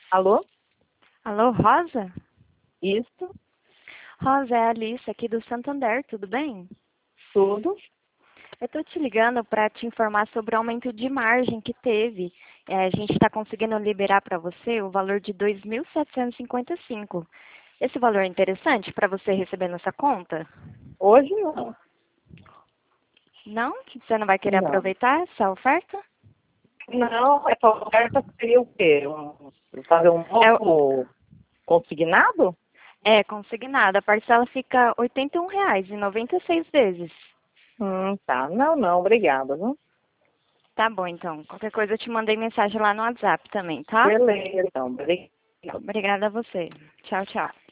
Alô? Alô, Rosa? Isso, Rosa, é a Alice aqui do Santander, tudo bem? tudo. Eu estou te ligando para te informar sobre o aumento de margem que teve. A gente está conseguindo liberar para você o valor de 2.755. Esse valor é interessante para você receber nessa conta? Hoje não. Não? Você não vai querer Não. aproveitar essa oferta? Não, essa oferta seria o quê? Fazer um É, novo consignado? é consignada. A parcela fica R$ 81,00 em 96 vezes. Tá. Não, não, obrigada, viu? Tá bom, então. Qualquer coisa eu te mandei mensagem lá no WhatsApp também, tá? Beleza, então, obrigada. Obrigada a você. Tchau, tchau.